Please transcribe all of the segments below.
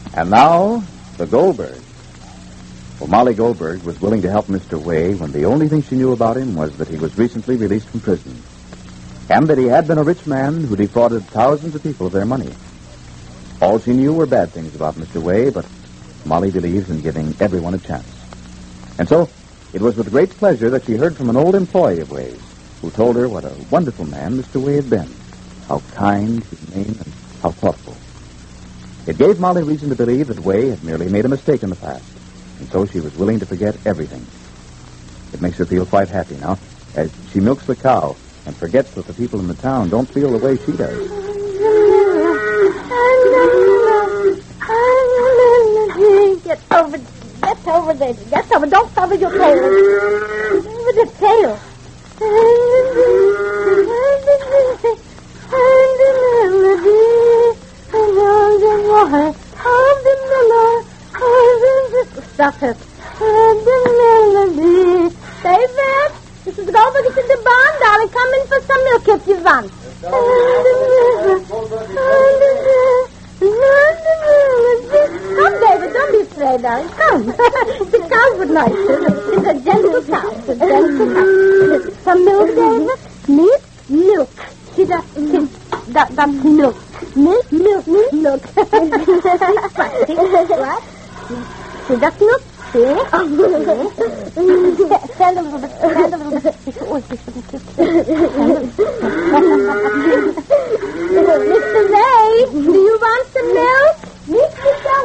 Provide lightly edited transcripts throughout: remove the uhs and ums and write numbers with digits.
And now, the Goldberg. Well, Molly Goldberg was willing to help Mr. Way when the only thing she knew about him was that he was recently released from prison, and that he had been a rich man who defrauded thousands of people of their money. All she knew were bad things about Mr. Way, but Molly believes in giving everyone a chance. And so, it was with great pleasure that she heard from an old employee of Way's, who told her what a wonderful man Mr. Way had been, how kind, humane, and how thoughtful. It gave Molly reason to believe that Way had merely made a mistake in the past, and so she was willing to forget everything. It makes her feel quite happy now, as she milks the cow and forgets that the people in the town don't feel the way she does. Get over there. Get over. Don't cover your tail. Over the tail. Stop it. David, this is Goldberg. It's in the barn, darling. Come in for some milk if you want. Come, David. Don't be afraid, darling. Come. The cow would like it. It's a gentle cow. It's a gentle cow. Some milk, David? Milk. See, that's milk. Milk. What? See, that's milk. See? Stand a little bit. Mr. Ray, do you want some milk? Mr.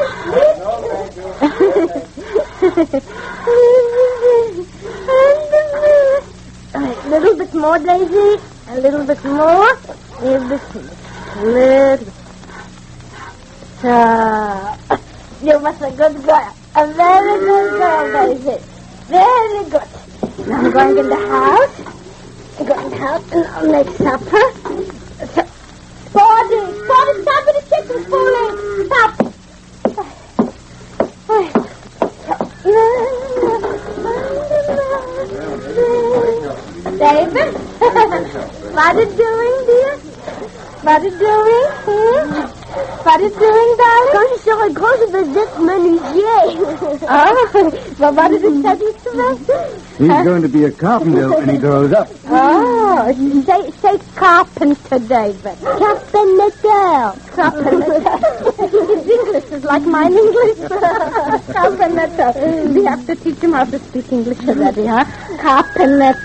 A little bit more, Daisy. A little bit more. You must be a good girl. A very good girl, Daisy. Very good. Now I'm going in the house. I'm going out and I'll make supper. Sporty, stop with the kitchen falling. Stop. David? What are you doing, dear? What are you doing? What are you doing, darling? Quand je serai grosse, je vais être menuisier. Oh, well, what did it say to me? He's going to be a carpenter when he grows up. Oh, say carpenter, David. Carpenter. His English is like mine English. Carpenter. We have to teach him how to speak English already, huh? Carpenter.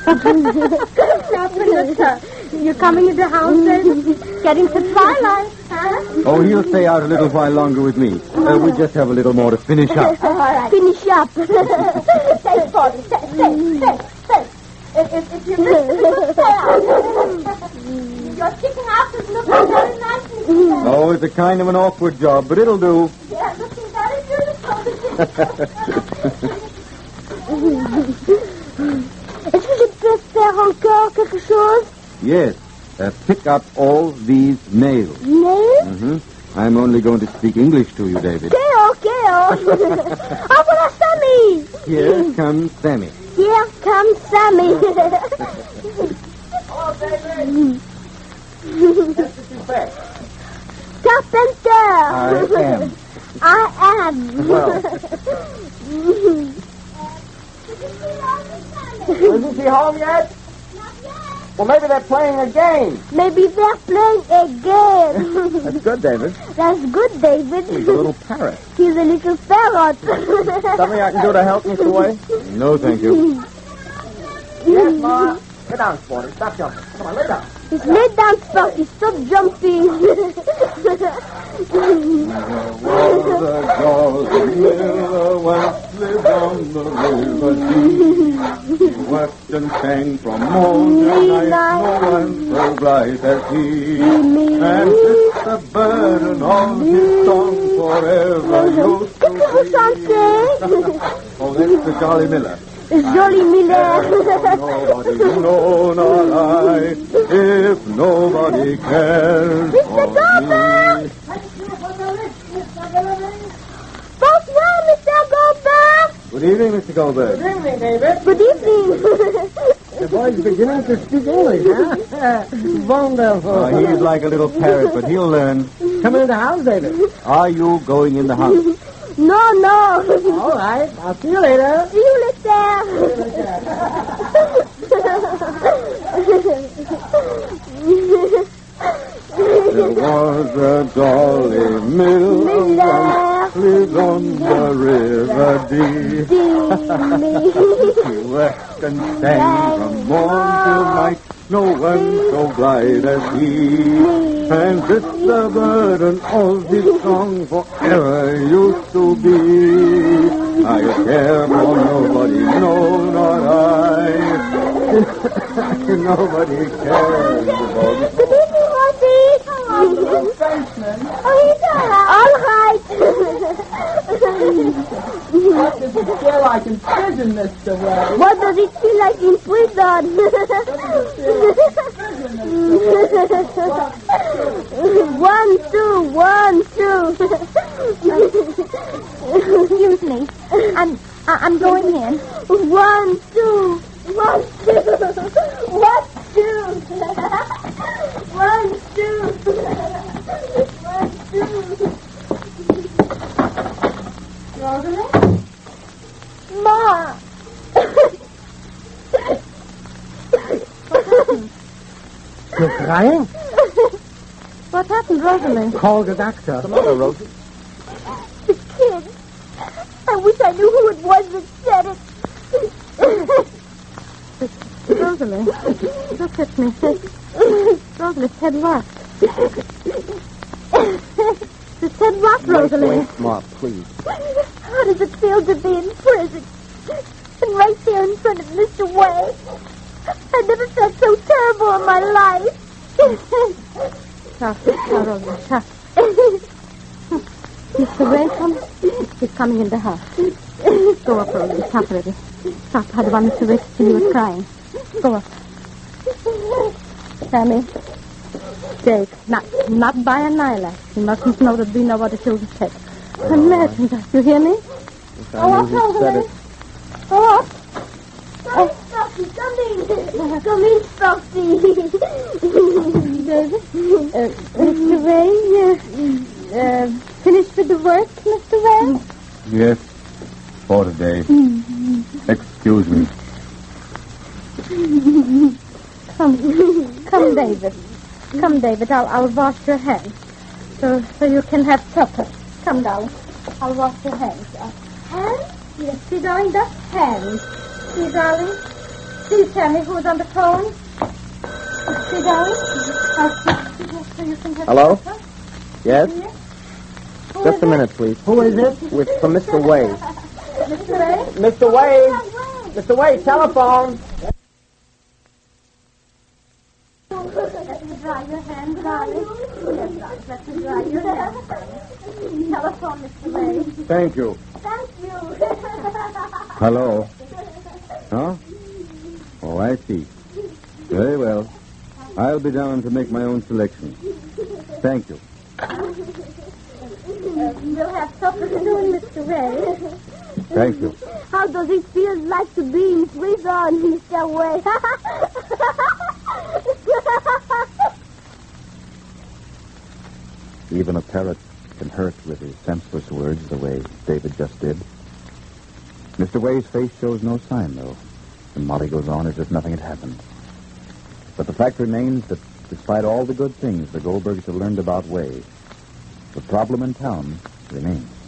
Carpenter. You're coming into the house, David? Getting to twilight, huh? Oh, he'll stay out a little while longer with me. We just have a little more to finish up. All right. Finish up. Stay, Sporty. Stay. If you miss, stay out. Your chicken house is looking very nice. Oh, it's a kind of an awkward job, but it'll do. Yeah, looking very beautiful. Est-ce que je peux faire encore quelque chose? Yes. Pick up all these nails. Nails? Mm-hmm. I'm only going to speak English to you, David. Keo. Oh, voilà Sammy. Here comes Sammy. Here comes Sammy. Hello, David. That's what you say. Carpenter. I am. Well. Isn't she home yet? Not yet. Well, maybe they're playing a game. Maybe they're playing a game. That's good, David. That's good, David. He's a little parrot. He's a little parrot. Something I can do to help, Mr. Way? No, thank you. Yes, Ma. Sit down, Sporty. Stop jumping. Come on, lay down. He's laid down, Sporty. Stop jumping. Was a jolly miller once lived on the river Dee. He worked and sang from morn to night, no one so bright as he. And it's the burden of his song forever used to be. Oh, that's the Jolly Miller. Jolly Miller. Nobody, no, not I, if nobody cares for me. Bonsoir, Mr. Goldberg. Good evening, Mr. Goldberg. Good evening, David. Good evening. The boy's beginning to speak English, huh? Wonderful. He's like a little parrot, but he'll learn. Come into the house, David. Are you going in the house? No. All right. I'll see you later. See you later. There was a Dolly Miller once lived on the River Dee. She wept and sang from morn till night, no one so bright as he. And this the burden of his song forever used to be. I care for nobody, no, not I. Nobody cares about Good evening, Marty. Frenchman. Oh, he's all right. What does it feel like in prison, Mr. Way? What does it feel like in prison? One, two. Excuse me. I'm going in. One, two. One, two. Rosalind? Ma! You're crying? What happened, Rosalind? Call the doctor. What's the matter, Rosie? The kid. I wish I knew who it was that said it. Rosalind, look at me. Rosalind said what? It said what, Rosalind? Wait, Ma, please. How does it feel to be in prison? And right there in front of Mr. Way. I never felt so terrible in my life. Stop, Rosalind, stop. Mr. Way, he's coming in the house. Go up, Rosalind. Stop already. Stop. I don't want Mr. Way to see you was crying. Go up. Sammy. Jake, not by an eyelash. You mustn't know that we know what the children said. Imagine that. You hear me? Go up, Rosalind. Go up. Oh, Frosty, come in. Come in, Frosty. David? Mr. Way, finished with the work, Mr. Way? Yes, for today. Excuse me. Come, David. Come, David. I'll wash your hands so you can have supper. Come, darling. I'll wash your hands. Hands? Yes, see, darling, that's hands. See, darling. See, Sammy, who's on the phone? See, darling. I'll so you can have Hello? supper. Yes? Yes? Who Just is a it? minute, please. Who is it? From Mr. Way. Mr. Ray? Mr. Way! Mr. Way, telephone! Let me dry your hands, darling. Yes, darling. Let me dry your hands. Telephone, Mr. Ray. Thank you. Thank you. Hello. Huh? Oh, I see. Very well. I'll be down to make my own selection. Thank you. We'll have supper soon, Mr. Ray. Thank you. How does it feel like to be in prison, Mr. Way? Even a parrot can hurt with his senseless words the way David just did. Mr. Way's face shows no sign, though, and Molly goes on as if nothing had happened. But the fact remains that despite all the good things the Goldbergs have learned about Way, the problem in town remains.